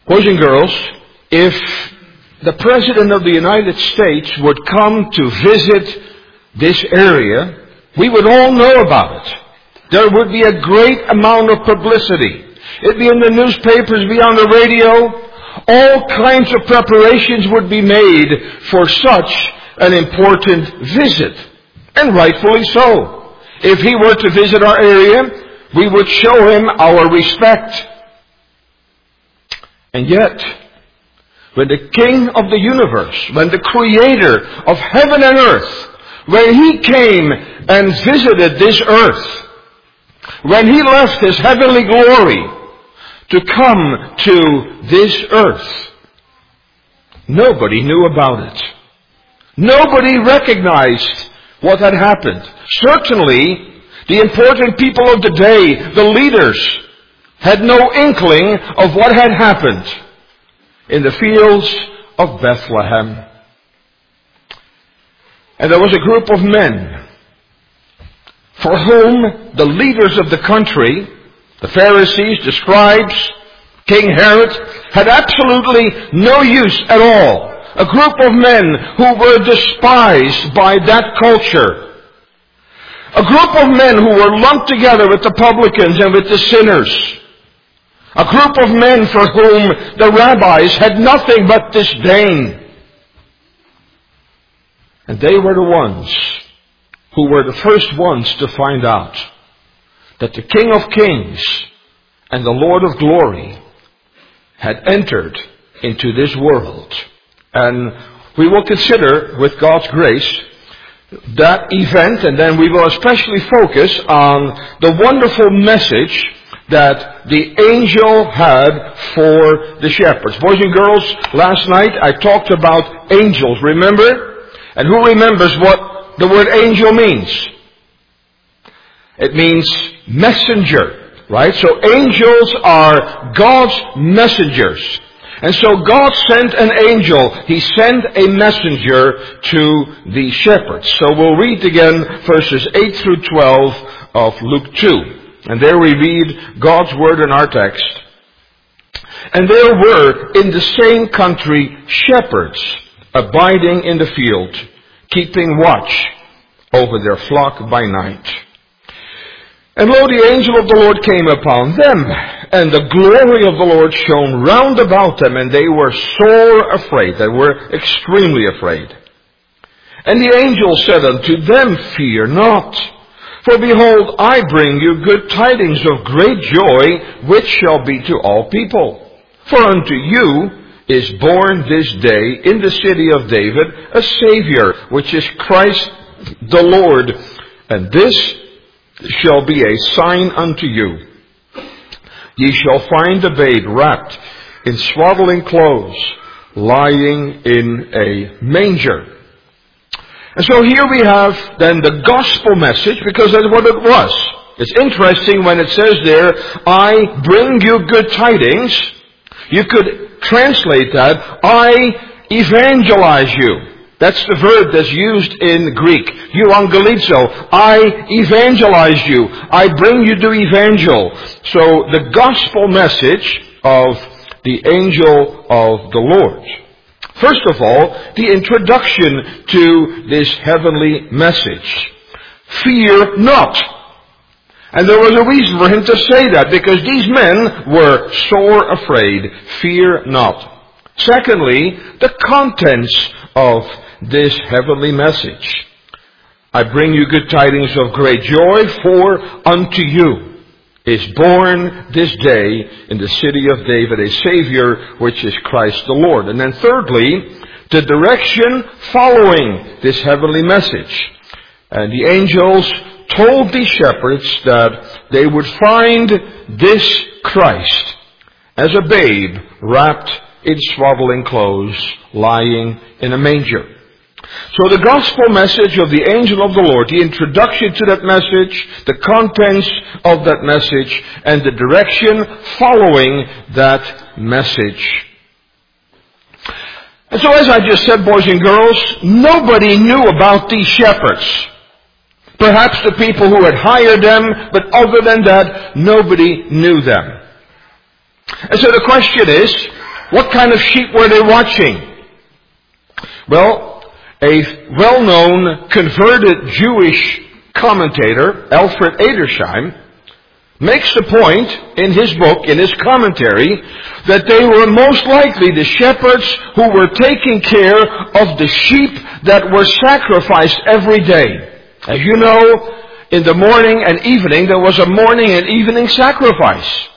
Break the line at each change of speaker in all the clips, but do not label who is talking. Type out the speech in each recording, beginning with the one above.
Boys and girls, if the President of the United States would come to visit this area, we would all know about it. There would be a great amount of publicity. It'd be in the newspapers, be on the radio. All kinds of preparations would be made for such an important visit. And rightfully so. If he were to visit our area, we would show him our respect. And yet, when the King of the universe, when the Creator of heaven and earth, when He came and visited this earth, when He left His heavenly glory to come to this earth, nobody knew about it. Nobody recognized what had happened. Certainly, the important people of the day, the leaders, had no inkling of what had happened in the fields of Bethlehem. And there was a group of men for whom the leaders of the country, the Pharisees, the scribes, King Herod, had absolutely no use at all. A group of men who were despised by that culture. A group of men who were lumped together with the publicans and with the sinners. A group of men for whom the rabbis had nothing but disdain. And they were the ones who were the first ones to find out that the King of Kings and the Lord of Glory had entered into this world. And we will consider, with God's grace, that event, and then we will especially focus on the wonderful message that the angel had for the shepherds. Boys and girls, last night I talked about angels, remember? And who remembers what the word angel means? It means messenger, right? So angels are God's messengers. And so God sent an angel. He sent a messenger to the shepherds. So we'll read again verses 8 through 12 of Luke 2. And there we read God's word in our text. And there were in the same country shepherds abiding in the field, keeping watch over their flock by night. And lo, the angel of the Lord came upon them, and the glory of the Lord shone round about them, and they were sore afraid. They were extremely afraid. And the angel said unto them, Fear not, for behold, I bring you good tidings of great joy, which shall be to all people. For unto you is born this day in the city of David a Savior, which is Christ the Lord. And this shall be a sign unto you. Ye shall find the babe wrapped in swaddling clothes, lying in a manger. And so here we have then the gospel message, because that's what it was. It's interesting when it says there, I bring you good tidings. You could translate that, I evangelize you. That's the verb that's used in Greek. Euangelizo. I evangelize you. I bring you to evangel. So the gospel message of the angel of the Lord. First of all, the introduction to this heavenly message. Fear not. And there was a reason for him to say that, because these men were sore afraid. Fear not. Secondly, the contents of this heavenly message. I bring you good tidings of great joy, for unto you is born this day in the city of David a Savior, which is Christ the Lord. And then thirdly, the direction following this heavenly message. And the angels told the shepherds that they would find this Christ as a babe wrapped in swaddling clothes, lying in a manger. So the gospel message of the angel of the Lord, the introduction to that message, the contents of that message, and the direction following that message. And so as I just said, boys and girls, nobody knew about these shepherds. Perhaps the people who had hired them, but other than that, nobody knew them. And so the question is, What kind of sheep were they watching? Well, a well-known converted Jewish commentator, Alfred Edersheim, makes the point in his book, in his commentary, that they were most likely the shepherds who were taking care of the sheep that were sacrificed every day. As you know, in the morning and evening, there was a morning and evening sacrifice.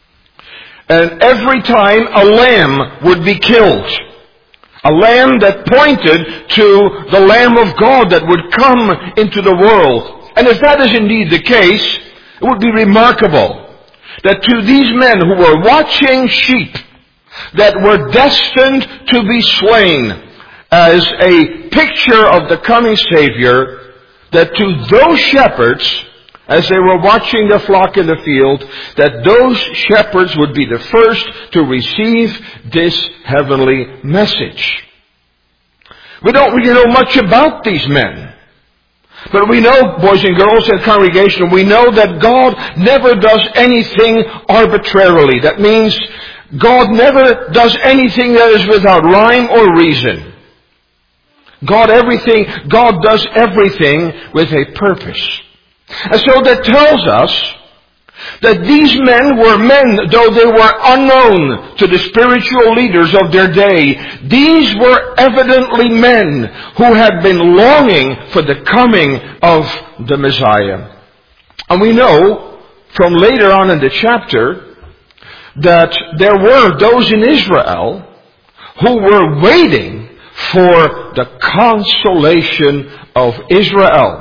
And every time a lamb would be killed. A lamb that pointed to the Lamb of God that would come into the world. And if that is indeed the case, it would be remarkable that to these men who were watching sheep that were destined to be slain as a picture of the coming Savior, that to those shepherds, as they were watching the flock in the field, that those shepherds would be the first to receive this heavenly message. We don't really know much about these men. But we know, boys and girls and congregation, we know that God never does anything arbitrarily. That means God never does anything that is without rhyme or reason. God does everything with a purpose. And so that tells us that these men were men, though they were unknown to the spiritual leaders of their day, these were evidently men who had been longing for the coming of the Messiah. And we know from later on in the chapter that there were those in Israel who were waiting for the consolation of Israel.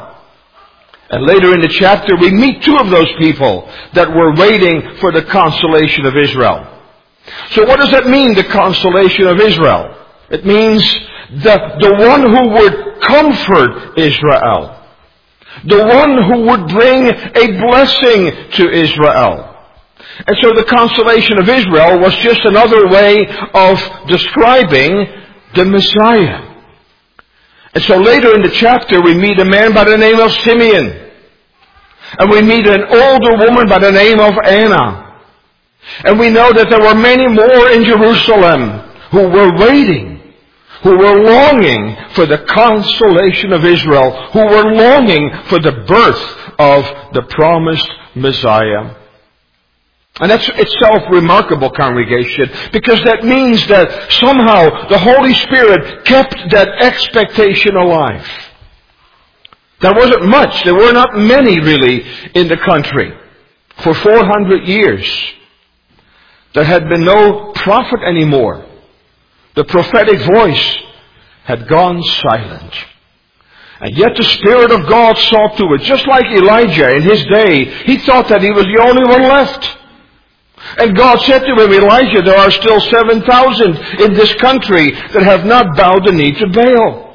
And later in the chapter, we meet two of those people that were waiting for the consolation of Israel. So what does that mean, the consolation of Israel? It means the one who would comfort Israel. The one who would bring a blessing to Israel. And so the consolation of Israel was just another way of describing the Messiah. And so later in the chapter, we meet a man by the name of Simeon. And we meet an older woman by the name of Anna. And we know that there were many more in Jerusalem who were waiting, who were longing for the consolation of Israel, who were longing for the birth of the promised Messiah. And that's itself remarkable, congregation, because that means that somehow the Holy Spirit kept that expectation alive. There wasn't much. There were not many really in the country. For 400 years, there had been no prophet anymore. The prophetic voice had gone silent. And yet the Spirit of God saw to it. Just like Elijah in his day, he thought that he was the only one left. And God said to him, Elijah, there are still 7,000 in this country that have not bowed the knee to Baal.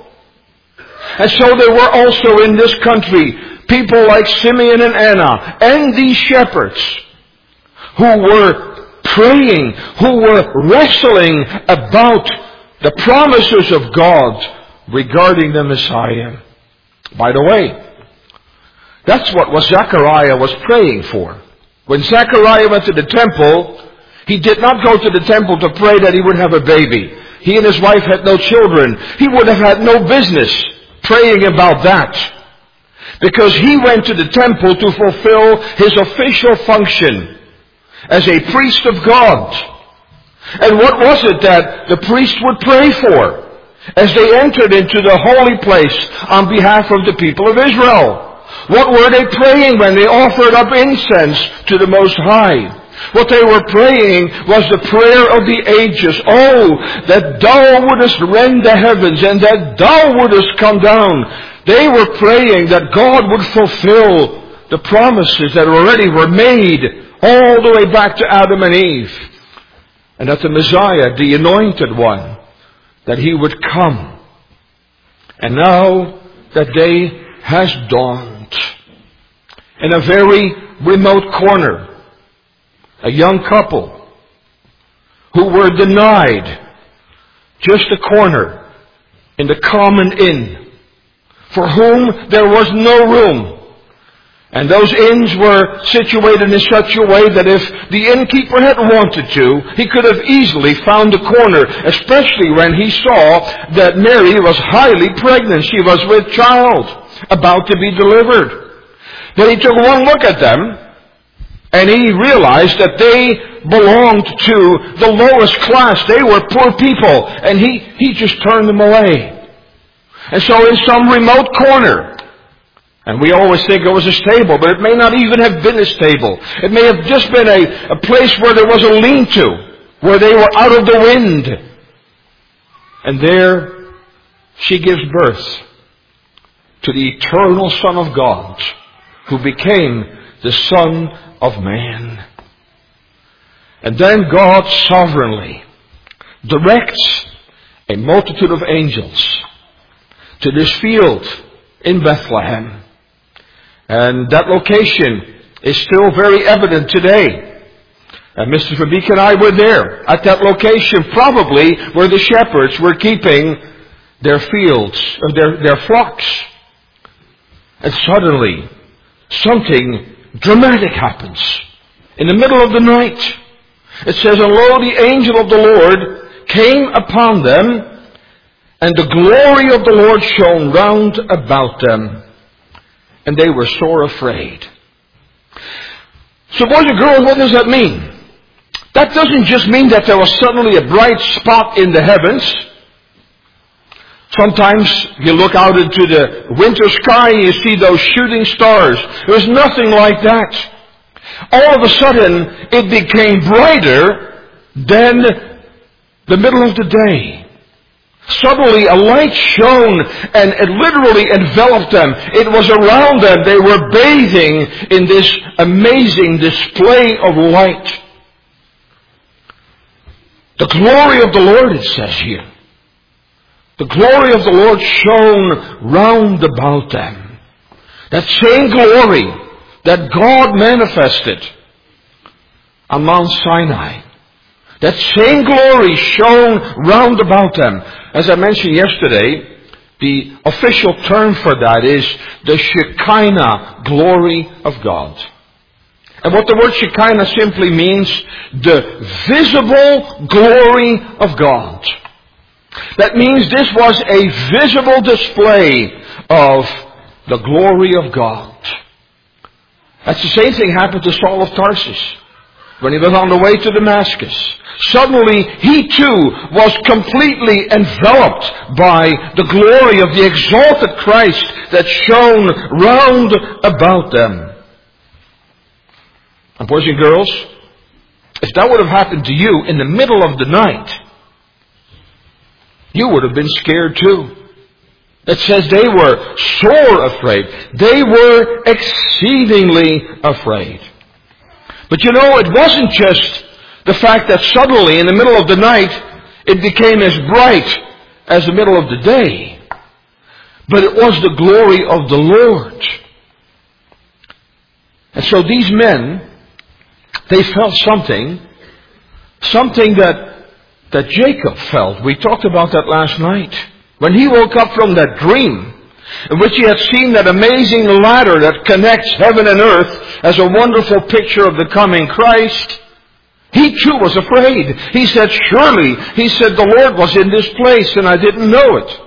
And so there were also in this country people like Simeon and Anna and these shepherds who were praying, who were wrestling about the promises of God regarding the Messiah. By the way, that's what Zechariah was praying for. When Zechariah went to the temple, he did not go to the temple to pray that he would have a baby. He and his wife had no children. He would have had no business praying about that. Because he went to the temple to fulfill his official function as a priest of God. And what was it that the priest would pray for as they entered into the holy place on behalf of the people of Israel? What were they praying when they offered up incense to the Most High? What they were praying was the prayer of the ages. Oh, that thou wouldest rend the heavens and that thou wouldest come down. They were praying that God would fulfill the promises that already were made all the way back to Adam and Eve. And that the Messiah, the anointed one, that he would come. And now that day has dawned. In a very remote corner, a young couple who were denied just a corner in the common inn, for whom there was no room, And those inns were situated in such a way that if the innkeeper had wanted to, he could have easily found a corner, especially when he saw that Mary was highly pregnant. She was with child, about to be delivered. But he took one look at them, and he realized that they belonged to the lowest class. They were poor people, and he just turned them away. And so in some remote corner, and we always think it was a stable, but it may not even have been a stable. It may have just been a place where there was a lean-to, where they were out of the wind. And there she gives birth to the eternal Son of God, who became the Son of Man. And then God sovereignly directs a multitude of angels to this field in Bethlehem. And that location is still very evident today. And Mr. Verbeek and I were there at that location, probably where the shepherds were keeping their fields, or their flocks. And suddenly, something dramatic happens. In the middle of the night, it says, "And lo, the angel of the Lord came upon them, and the glory of the Lord shone round about them. And they were sore afraid." So boys and girls, what does that mean? That doesn't just mean that there was suddenly a bright spot in the heavens. Sometimes you look out into the winter sky and you see those shooting stars. There was nothing like that. All of a sudden, it became brighter than the middle of the day. Suddenly a light shone and it literally enveloped them. It was around them. They were bathing in this amazing display of light. The glory of the Lord, it says here. The glory of the Lord shone round about them. That same glory that God manifested on Mount Sinai. That same glory shone round about them. As I mentioned yesterday, the official term for that is the Shekinah glory of God. And what the word Shekinah simply means, the visible glory of God. That means this was a visible display of the glory of God. That's the same thing happened to Saul of Tarsus when he was on the way to Damascus. Suddenly, he too was completely enveloped by the glory of the exalted Christ that shone round about them. And boys and girls, if that would have happened to you in the middle of the night, you would have been scared too. It says they were sore afraid. They were exceedingly afraid. But you know, it wasn't just the fact that suddenly in the middle of the night it became as bright as the middle of the day. But it was the glory of the Lord. And so these men, they felt something that Jacob felt. We talked about that last night. When he woke up from that dream, in which he had seen that amazing ladder that connects heaven and earth as a wonderful picture of the coming Christ, he too was afraid. He said, surely, he said, the Lord was in this place and I didn't know it.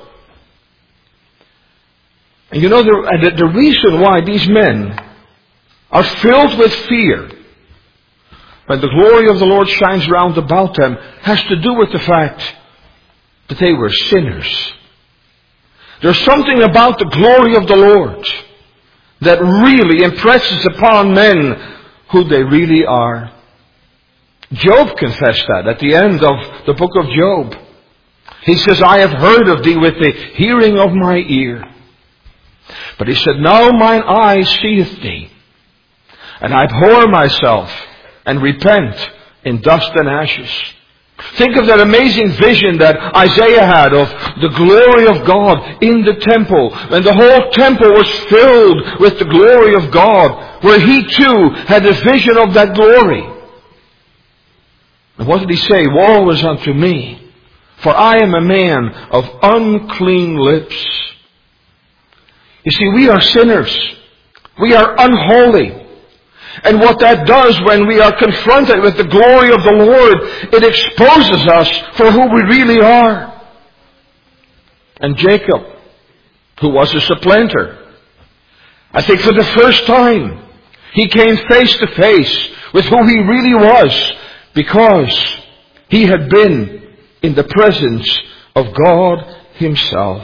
And you know, the reason why these men are filled with fear when the glory of the Lord shines round about them has to do with the fact that they were sinners. There's something about the glory of the Lord that really impresses upon men who they really are. Job confessed that at the end of the book of Job. He says, I have heard of thee with the hearing of my ear. But he said, now mine eye seeth thee, and I abhor myself and repent in dust and ashes. Think of that amazing vision that Isaiah had of the glory of God in the temple. And the whole temple was filled with the glory of God, where he too had a vision of that glory. And what did he say? Woe is unto me, for I am a man of unclean lips. You see, we are sinners. We are unholy. And what that does when we are confronted with the glory of the Lord, it exposes us for who we really are. And Jacob, who was a supplanter, I think for the first time, he came face to face with who he really was, because he had been in the presence of God Himself.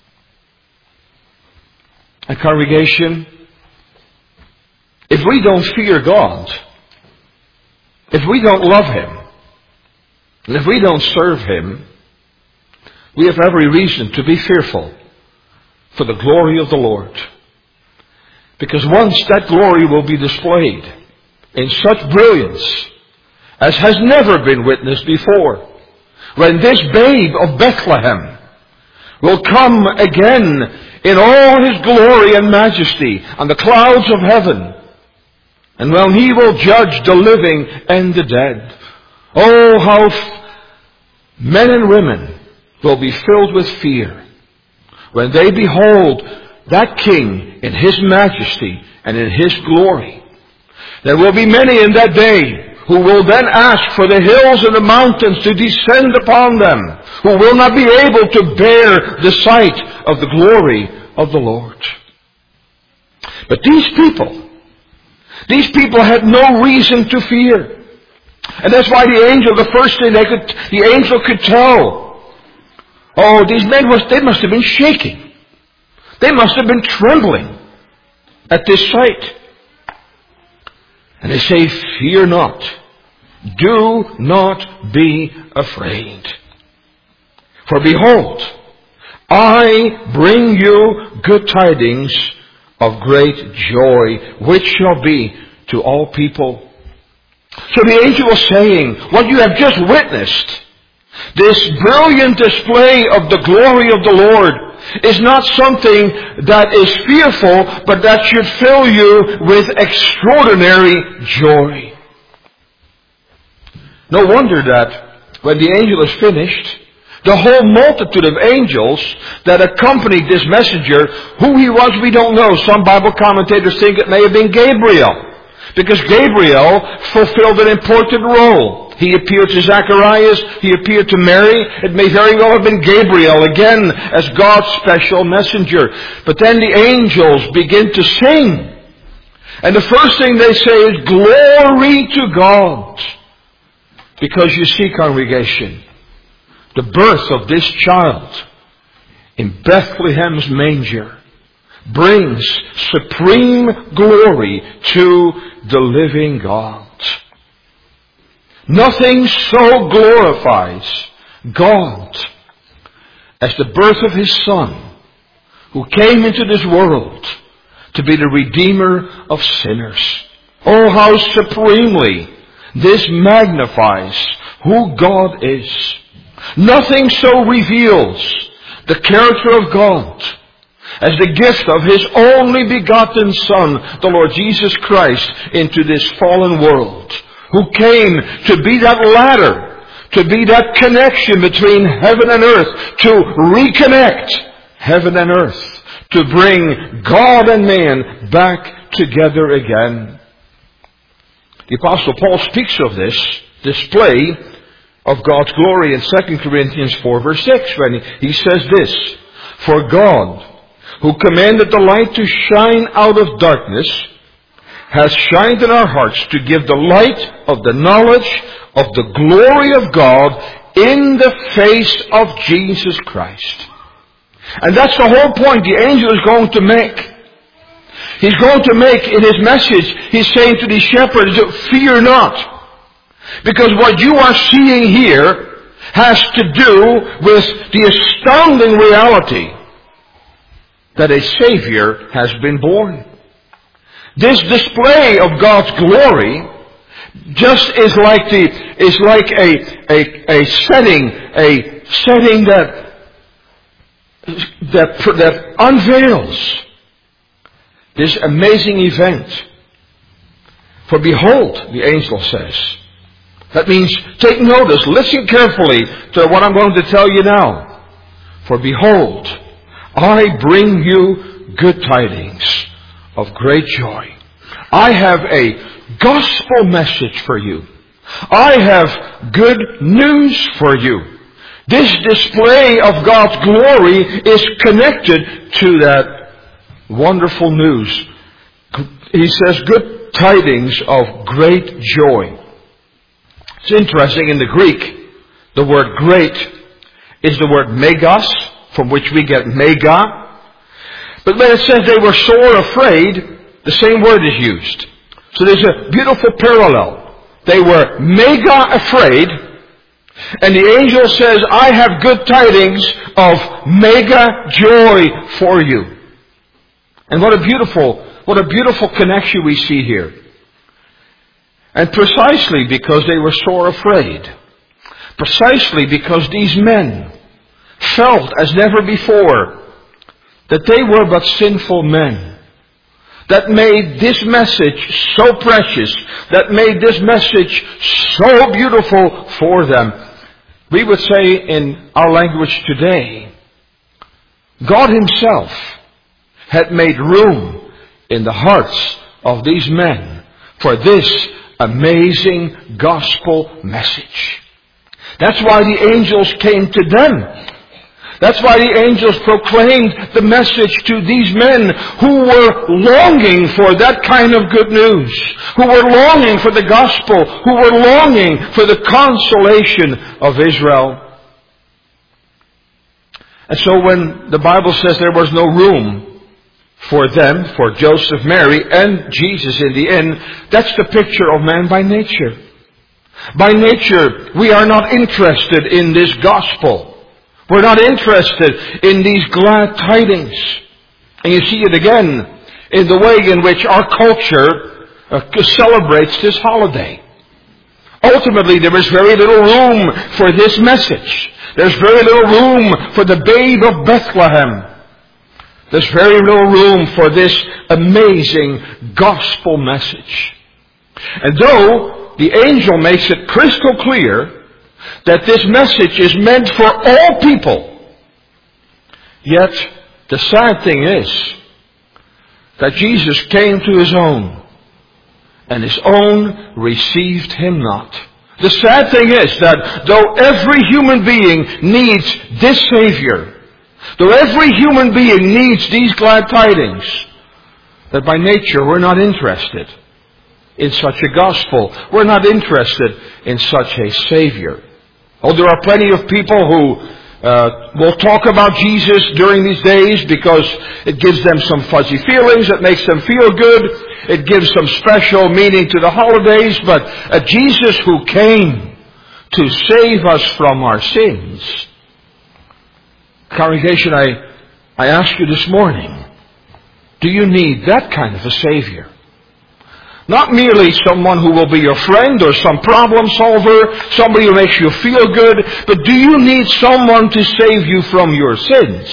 And congregation, if we don't fear God, if we don't love Him, and if we don't serve Him, we have every reason to be fearful for the glory of the Lord. Because once that glory will be displayed in such brilliance as has never been witnessed before, when this babe of Bethlehem will come again in all His glory and majesty on the clouds of heaven, and when He will judge the living and the dead, oh, how men and women will be filled with fear when they behold that King in His majesty and in His glory. There will be many in that day who will then ask for the hills and the mountains to descend upon them, who will not be able to bear the sight of the glory of the Lord. But these people had no reason to fear. And that's why the first thing the angel could tell, oh, these men they must have been shaking. They must have been trembling at this sight. And they say, fear not. Do not be afraid. For behold, I bring you good tidings of great joy, which shall be to all people. So the angel was saying, what you have just witnessed, this brilliant display of the glory of the Lord, is not something that is fearful, but that should fill you with extraordinary joy. No wonder that when the angel is finished, the whole multitude of angels that accompanied this messenger, who he was we don't know. Some Bible commentators think it may have been Gabriel, because Gabriel fulfilled an important role. He appeared to Zacharias, he appeared to Mary. It may very well have been Gabriel, again, as God's special messenger. But then the angels begin to sing. And the first thing they say is, glory to God. Because you see, congregation, the birth of this child in Bethlehem's manger brings supreme glory to the living God. Nothing so glorifies God as the birth of His Son, who came into this world to be the Redeemer of sinners. Oh, how supremely this magnifies who God is. Nothing so reveals the character of God as the gift of His only begotten Son, the Lord Jesus Christ, into this fallen world, who came to be that ladder, to be that connection between heaven and earth, to reconnect heaven and earth, to bring God and man back together again. The Apostle Paul speaks of this display of God's glory in 2 Corinthians 4 verse 6, when he says this, for God, who commanded the light to shine out of darkness, has shined in our hearts to give the light of the knowledge of the glory of God in the face of Jesus Christ. And that's the whole point the angel is going to make. He's going to make in his message, he's saying to the shepherds, fear not. Because what you are seeing here has to do with the astounding reality that a Savior has been born. This display of God's glory just is like a setting that unveils this amazing event. For behold, the angel says. That means take notice, listen carefully to what I'm going to tell you now. For behold, I bring you good tidings of great joy. I have a gospel message for you. I have good news for you. This display of God's glory is connected to that wonderful news. He says, good tidings of great joy. It's interesting, in the Greek, the word great is the word megas, from which we get mega. But when it says they were sore afraid, the same word is used. So there's a beautiful parallel. They were mega afraid, and the angel says, I have good tidings of mega joy for you. And what a beautiful connection we see here. And precisely because they were sore afraid, precisely because these men felt as never before that they were but sinful men, that made this message so precious, that made this message so beautiful for them. We would say in our language today, God Himself had made room in the hearts of these men for this amazing gospel message. That's why the angels came to them. That's why the angels proclaimed the message to these men who were longing for that kind of good news, who were longing for the gospel, who were longing for the consolation of Israel. And so when the Bible says there was no room for them, for Joseph, Mary, and Jesus in the inn, that's the picture of man by nature. By nature, we are not interested in this gospel. We're not interested in these glad tidings. And you see it again in the way in which our culture celebrates this holiday. Ultimately, there is very little room for this message. There's very little room for the babe of Bethlehem. There's very little room for this amazing gospel message. And though the angel makes it crystal clear that this message is meant for all people, yet the sad thing is that Jesus came to His own, and His own received Him not. The sad thing is that though every human being needs this Savior, though every human being needs these glad tidings, that by nature we're not interested in such a gospel. We're not interested in such a Savior. Oh, there are plenty of people who will talk about Jesus during these days because it gives them some fuzzy feelings, it makes them feel good, it gives some special meaning to the holidays, but a Jesus who came to save us from our sins. Congregation, I ask you this morning, do you need that kind of a Savior? Not merely someone who will be your friend or some problem solver, somebody who makes you feel good, but do you need someone to save you from your sins?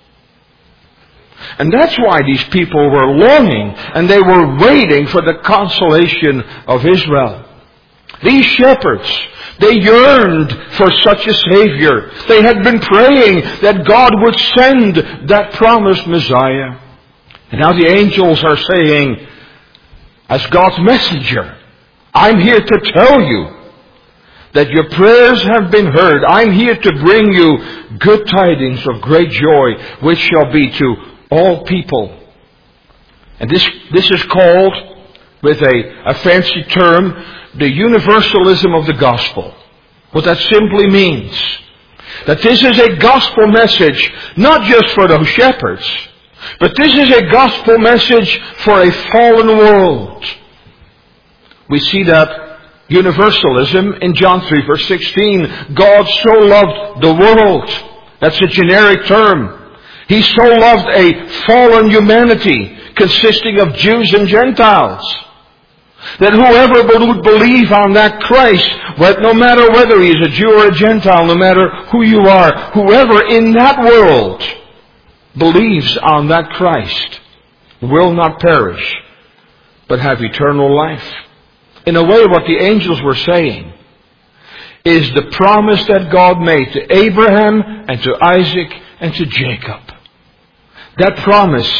And that's why these people were longing and they were waiting for the consolation of Israel. These shepherds, they yearned for such a Savior. They had been praying that God would send that promised Messiah. And now the angels are saying, as God's messenger, I'm here to tell you that your prayers have been heard. I'm here to bring you good tidings of great joy, which shall be to all people. And this is called, with a fancy term, the universalism of the gospel. What that simply means, that this is a gospel message, not just for those shepherds, but this is a gospel message for a fallen world. We see that universalism in John 3 verse 16. God so loved the world. That's a generic term. He so loved a fallen humanity consisting of Jews and Gentiles, that whoever would believe on that Christ, no matter whether he is a Jew or a Gentile, no matter who you are, whoever in that world believes on that Christ will not perish, but have eternal life. In a way, what the angels were saying is the promise that God made to Abraham and to Isaac and to Jacob. That promise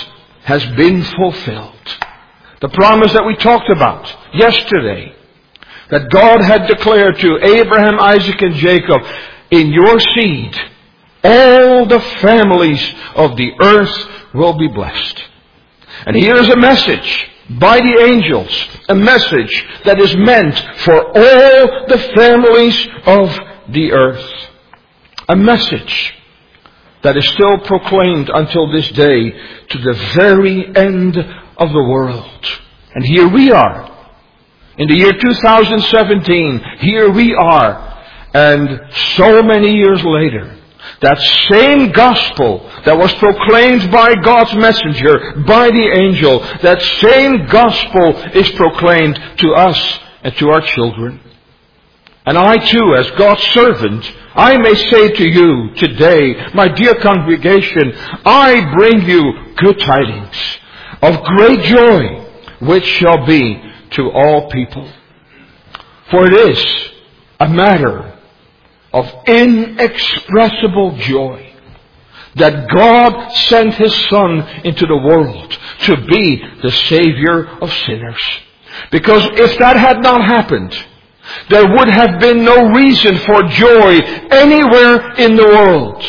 has been fulfilled. The promise that we talked about yesterday, that God had declared to Abraham, Isaac, and Jacob, in your seed, all the families of the earth will be blessed. And here's a message by the angels, a message that is meant for all the families of the earth. A message that is still proclaimed until this day to the very end of the world. And here we are. In the year 2017, here we are. And so many years later, that same gospel that was proclaimed by God's messenger, by the angel, that same gospel is proclaimed to us and to our children. And I too, as God's servant, I may say to you today, my dear congregation, I bring you good tidings of great joy, which shall be to all people. For it is a matter of inexpressible joy that God sent His Son into the world to be the Savior of sinners. Because if that had not happened, there would have been no reason for joy anywhere in the world.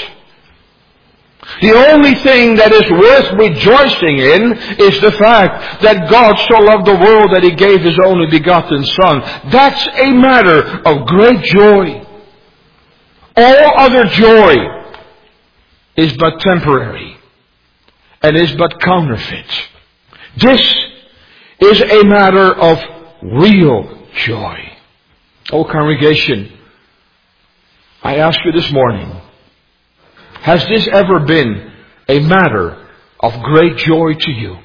The only thing that is worth rejoicing in is the fact that God so loved the world that He gave His only begotten Son. That's a matter of great joy. All other joy is but temporary and is but counterfeit. This is a matter of real joy. Oh, congregation, I ask you this morning, has this ever been a matter of great joy to you?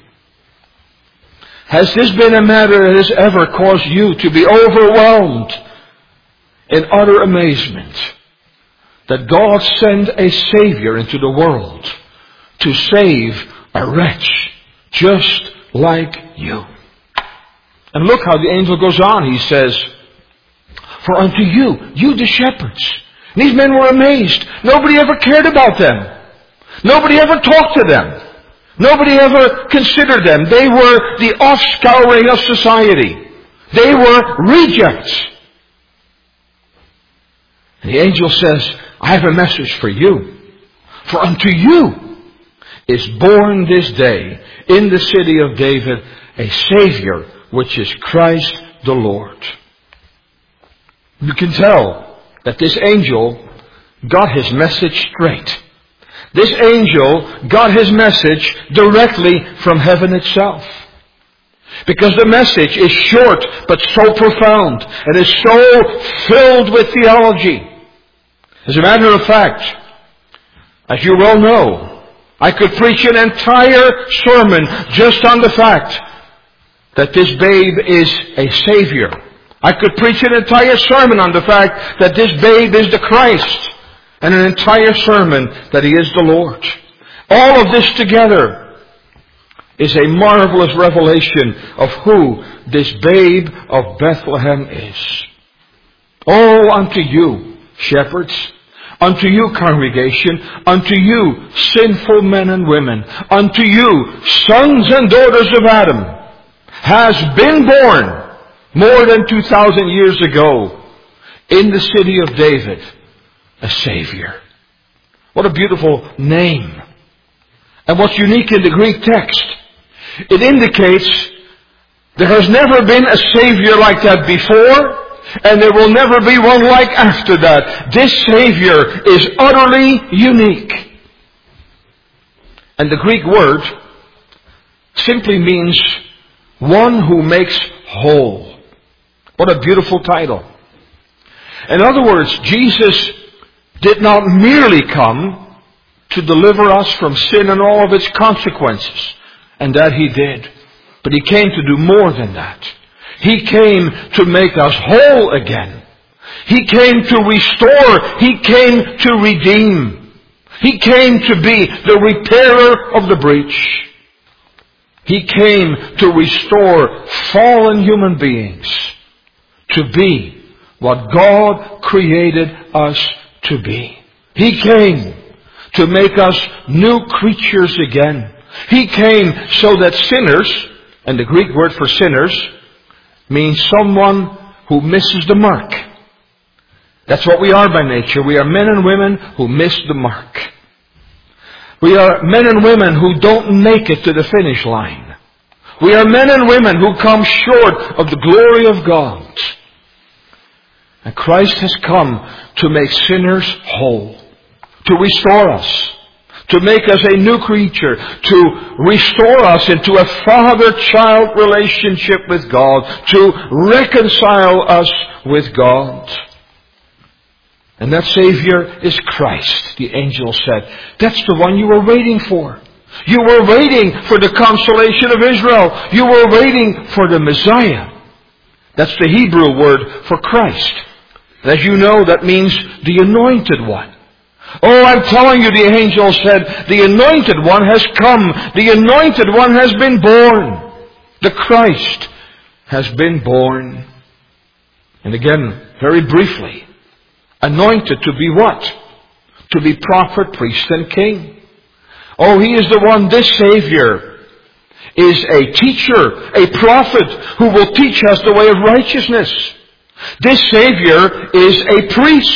Has this been a matter that has ever caused you to be overwhelmed in utter amazement that God sent a Savior into the world to save a wretch just like you? And look how the angel goes on. He says, for unto you, you the shepherds. And these men were amazed. Nobody ever cared about them. Nobody ever talked to them. Nobody ever considered them. They were the offscouring of society. They were rejects. And the angel says, I have a message for you. For unto you is born this day in the city of David a Savior, which is Christ the Lord. You can tell that this angel got his message straight. This angel got his message directly from heaven itself. Because the message is short but so profound and is so filled with theology. As a matter of fact, as you well know, I could preach an entire sermon just on the fact that this babe is a Savior. I could preach an entire sermon on the fact that this babe is the Christ, and an entire sermon that He is the Lord. All of this together is a marvelous revelation of who this babe of Bethlehem is. Oh, unto you, shepherds, unto you, congregation, unto you, sinful men and women, unto you, sons and daughters of Adam, has been born more than 2,000 years ago in the city of David a Savior. What a beautiful name. And what's unique in the Greek text, it indicates there has never been a Savior like that before, and there will never be one like after that. This Savior is utterly unique. And the Greek word simply means one who makes whole. What a beautiful title. In other words, Jesus did not merely come to deliver us from sin and all of its consequences, and that He did. But He came to do more than that. He came to make us whole again. He came to restore. He came to redeem. He came to be the repairer of the breach. He came to restore fallen human beings to be what God created us to be. He came to make us new creatures again. He came so that sinners, and the Greek word for sinners means someone who misses the mark. That's what we are by nature. We are men and women who miss the mark. We are men and women who don't make it to the finish line. We are men and women who come short of the glory of God. And Christ has come to make sinners whole, to restore us, to make us a new creature, to restore us into a father-child relationship with God, to reconcile us with God. And that Savior is Christ, the angel said. That's the one you were waiting for. You were waiting for the consolation of Israel. You were waiting for the Messiah. That's the Hebrew word for Christ. As you know, that means the anointed one. Oh, I'm telling you, the angel said, the anointed one has come. The anointed one has been born. The Christ has been born. And again, very briefly, anointed to be what? To be prophet, priest, and king. Oh, He is the one, this Savior is a teacher, a prophet who will teach us the way of righteousness. This Savior is a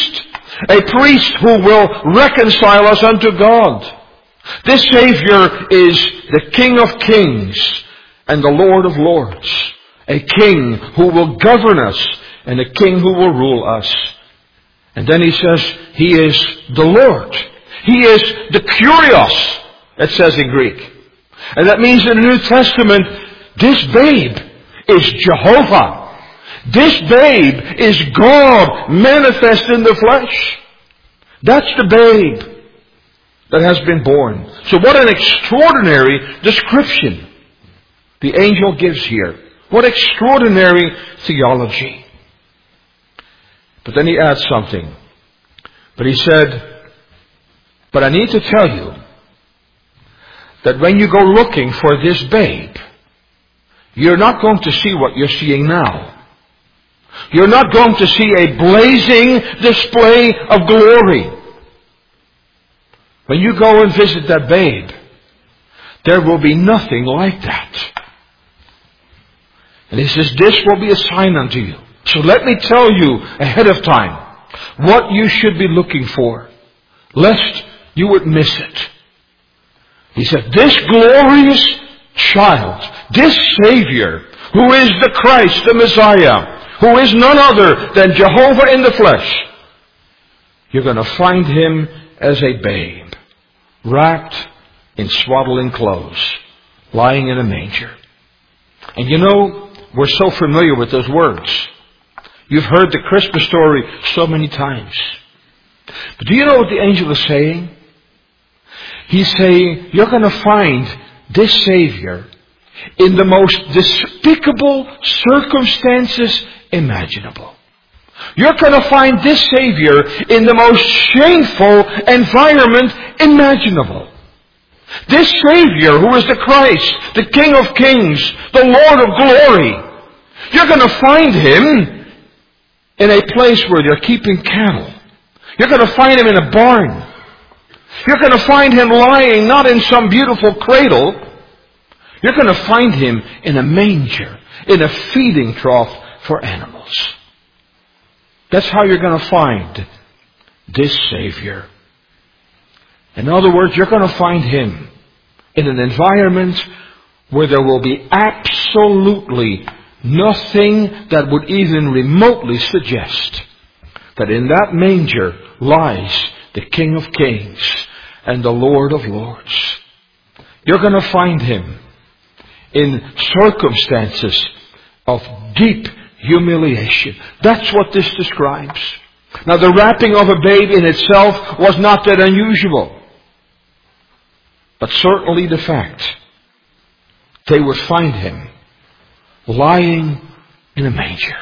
priest who will reconcile us unto God. This Savior is the King of kings and the Lord of lords. A King who will govern us and a King who will rule us. And then He says, He is the Lord. He is the Kyrios, it says in Greek. And that means in the New Testament, this babe is Jehovah. This babe is God manifest in the flesh. That's the babe that has been born. So what an extraordinary description the angel gives here. What extraordinary theology. But then he adds something. But he said, but I need to tell you that when you go looking for this babe, you're not going to see what you're seeing now. You're not going to see a blazing display of glory. When you go and visit that babe, there will be nothing like that. And he says, this will be a sign unto you. So let me tell you ahead of time what you should be looking for, lest you would miss it. He said, this glorious child, this Savior, who is the Christ, the Messiah, who is none other than Jehovah in the flesh, you're going to find Him as a babe, wrapped in swaddling clothes, lying in a manger. And you know, we're so familiar with those words. You've heard the Christmas story so many times. But do you know what the angel is saying? He's saying, you're going to find this Savior in the most despicable circumstances imaginable. You're going to find this Savior in the most shameful environment imaginable. This Savior, who is the Christ, the King of kings, the Lord of glory, you're going to find Him in a place where they're keeping cattle. You're going to find Him in a barn. You're going to find Him lying not in some beautiful cradle. You're going to find Him in a manger, in a feeding trough for animals. That's how you're going to find this Savior. In other words, you're going to find Him in an environment where there will be absolutely nothing that would even remotely suggest that in that manger lies the King of kings and the Lord of lords. You're going to find Him in circumstances of deep humiliation. That's what this describes. Now, the wrapping of a babe in itself was not that unusual. But certainly the fact they would find Him lying in a manger.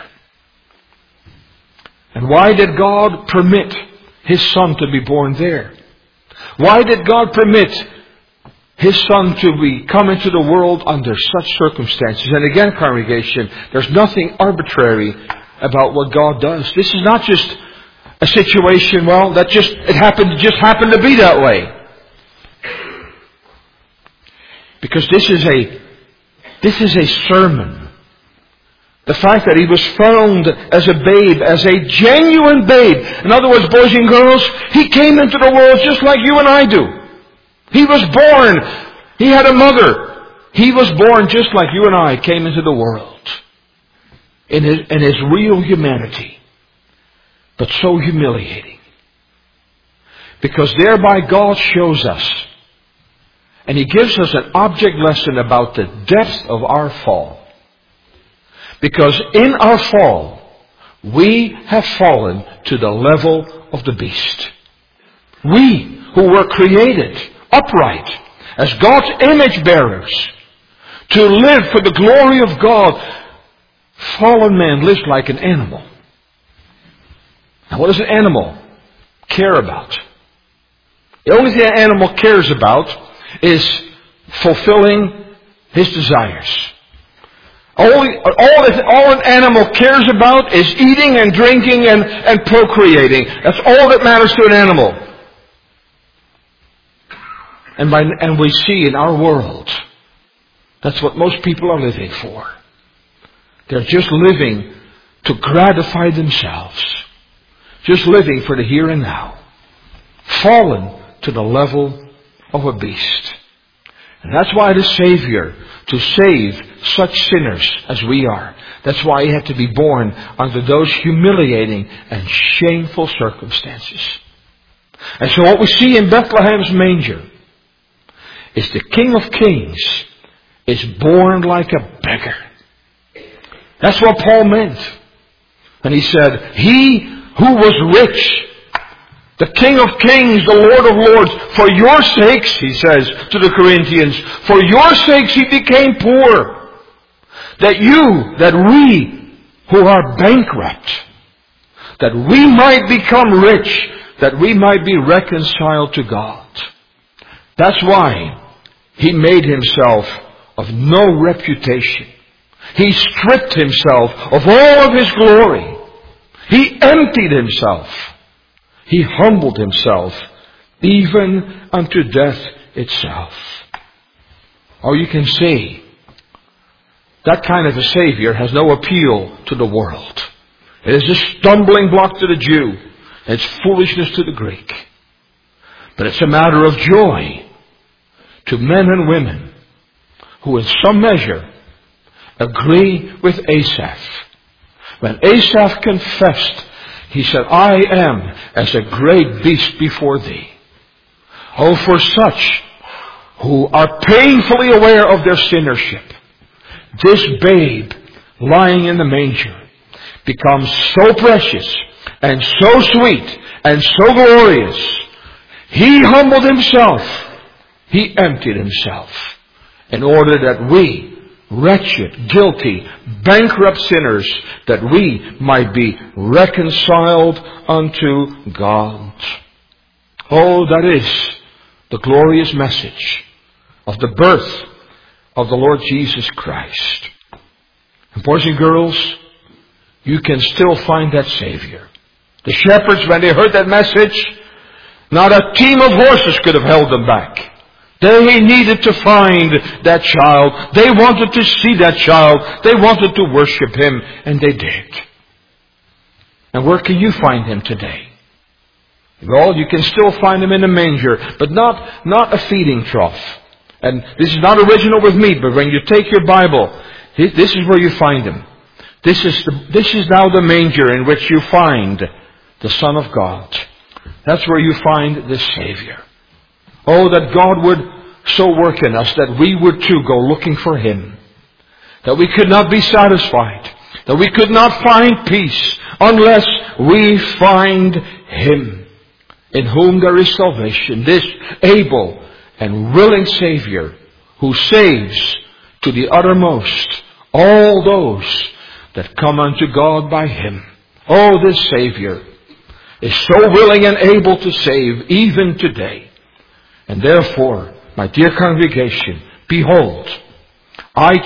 And why did God permit His Son to be born there? Why did God permit His Son to come into the world under such circumstances? And again, congregation, there's nothing arbitrary about what God does. This is not just a situation, that just happened to be that way. Because this is a sermon. The fact that He was found as a babe, as a genuine babe. In other words, boys and girls, He came into the world just like you and I do. He was born. He had a mother. He was born just like you and I came into the world. In His real humanity. But so humiliating. Because thereby God shows us. And He gives us an object lesson about the depth of our fall. Because in our fall, we have fallen to the level of the beast. We who were created upright as God's image bearers to live for the glory of God, fallen man lives like an animal. Now what does an animal care about? The only thing an animal cares about is fulfilling his desires. All an animal cares about is eating and drinking and procreating. That's all that matters to an animal. And we see in our world, that's what most people are living for. They're just living to gratify themselves. Just living for the here and now. Fallen to the level of a beast. And that's why the Savior, to save such sinners as we are, that's why He had to be born under those humiliating and shameful circumstances. And so what we see in Bethlehem's manger is the King of Kings is born like a beggar. That's what Paul meant. And he said, He who was rich, the King of Kings, the Lord of Lords, for your sakes, he says to the Corinthians, for your sakes He became poor. That we who are bankrupt, that we might become rich, that we might be reconciled to God. That's why He made Himself of no reputation. He stripped Himself of all of His glory. He emptied Himself. He humbled Himself even unto death itself. Oh, you can see that kind of a Savior has no appeal to the world. It is a stumbling block to the Jew. It's foolishness to the Greek. But it's a matter of joy to men and women who in some measure agree with Asaph. When Asaph confessed, he said, I am as a great beast before thee. Oh, for such who are painfully aware of their sinnership, this babe lying in the manger becomes so precious and so sweet and so glorious. He humbled Himself. He emptied Himself in order that we, wretched, guilty, bankrupt sinners, that we might be reconciled unto God. Oh, that is the glorious message of the birth of the Lord Jesus Christ. And boys and girls, you can still find that Savior. The shepherds, when they heard that message, not a team of horses could have held them back. They needed to find that child. They wanted to see that child. They wanted to worship Him. And they did. And where can you find Him today? Well, you can still find Him in a manger, but not a feeding trough. And this is not original with me, but when you take your Bible, this is where you find Him. This is now the manger in which you find the Son of God. That's where you find the Savior. Oh, that God would so work in us that we would too go looking for Him. That we could not be satisfied. That we could not find peace unless we find Him, in whom there is salvation. This able and willing Savior who saves to the uttermost all those that come unto God by Him. Oh, this Savior is so willing and able to save even today. And therefore, my dear congregation, behold, I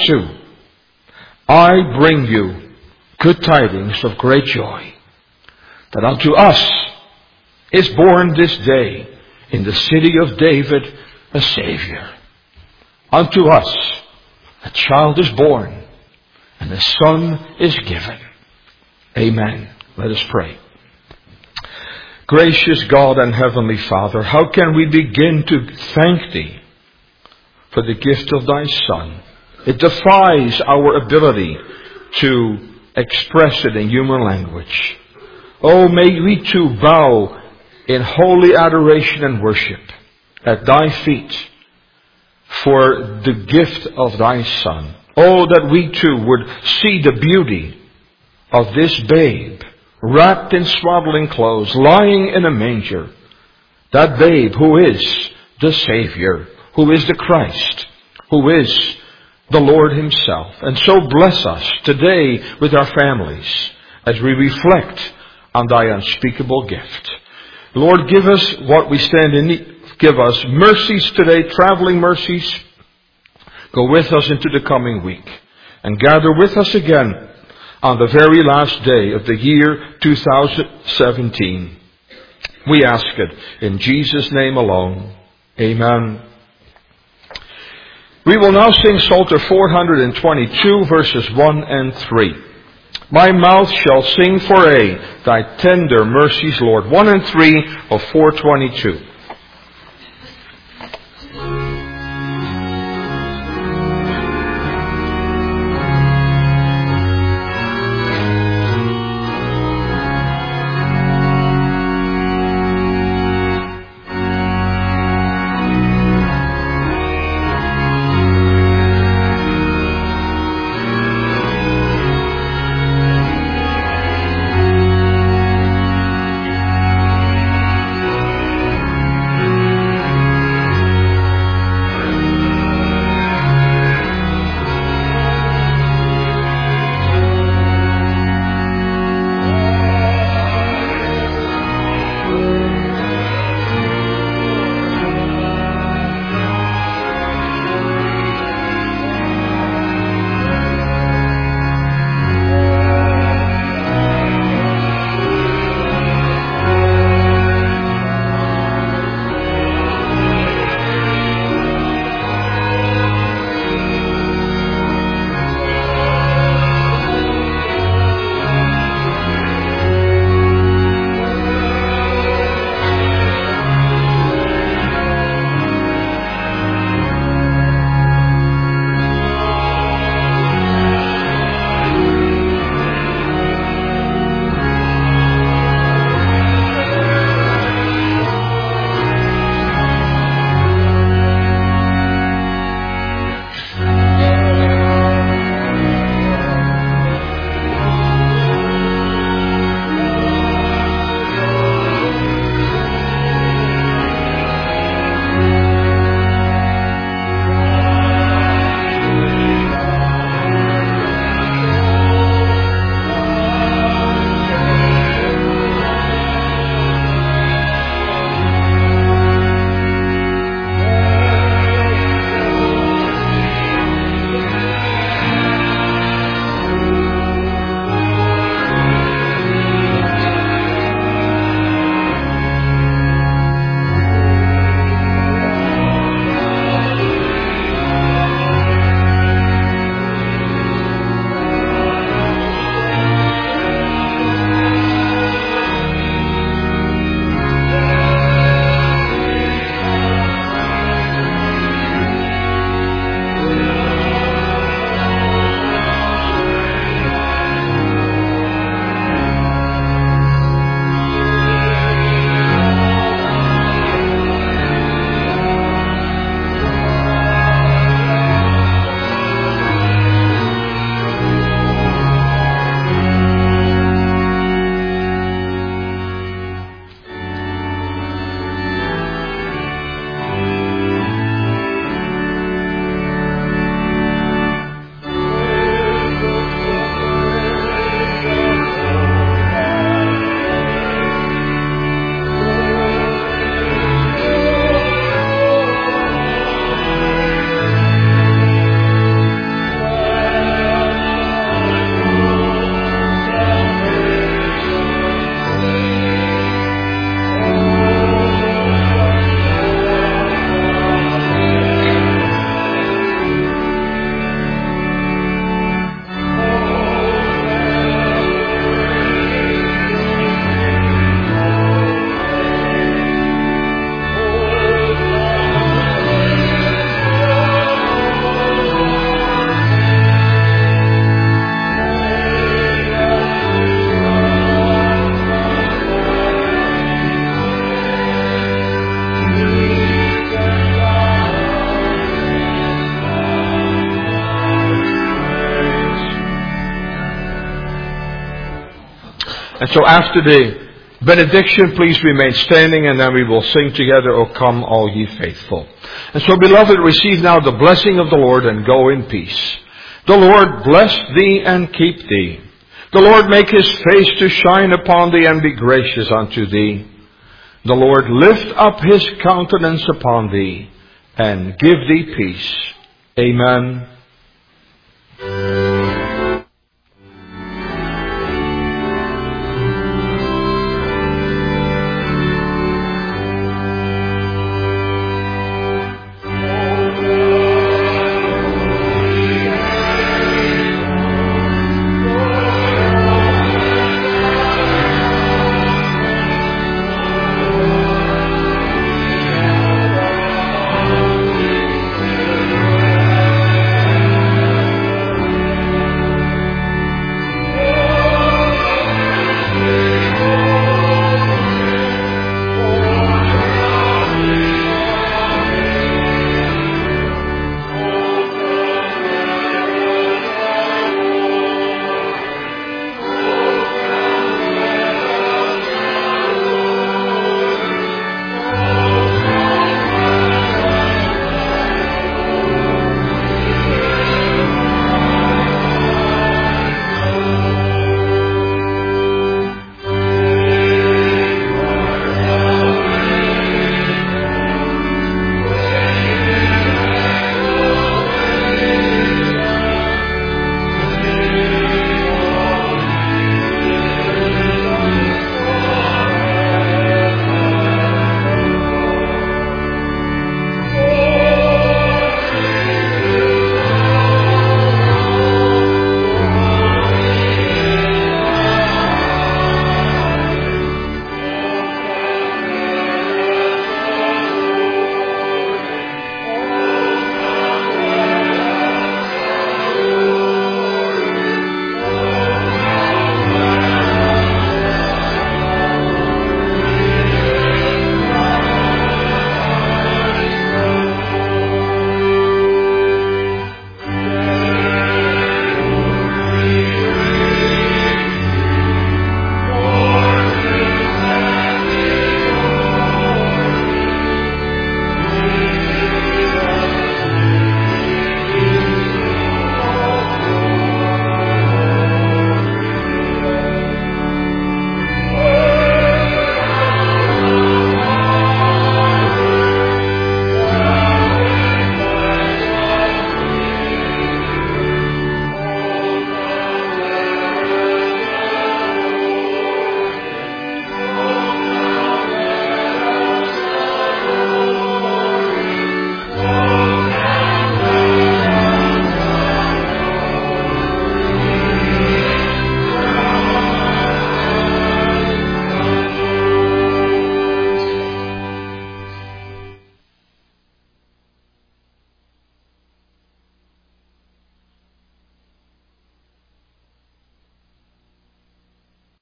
bring you good tidings of great joy, that unto us is born this day in the city of David a Savior, unto us a child is born, and a son is given. Amen. Let us pray. Gracious God and Heavenly Father, how can we begin to thank Thee for the gift of Thy Son? It defies our ability to express it in human language. Oh, may we too bow in holy adoration and worship at Thy feet for the gift of Thy Son. Oh, that we too would see the beauty of this babe wrapped in swaddling clothes, lying in a manger. That babe who is the Savior, who is the Christ, who is the Lord Himself. And so bless us today with our families as we reflect on Thy unspeakable gift. Lord, give us what we stand in need. Give us mercies today, traveling mercies. Go with us into the coming week and gather with us again on the very last day of the year 2017. We ask it in Jesus' name alone. Amen. We will now sing Psalter 422, verses 1 and 3. My mouth shall sing for aye Thy tender mercies, Lord. 1 and 3 of 422. And so after the benediction, please remain standing, and then we will sing together, O come all ye faithful. And so, beloved, receive now the blessing of the Lord and go in peace. The Lord bless thee and keep thee. The Lord make his face to shine upon thee and be gracious unto thee. The Lord lift up his countenance upon thee and give thee peace. Amen.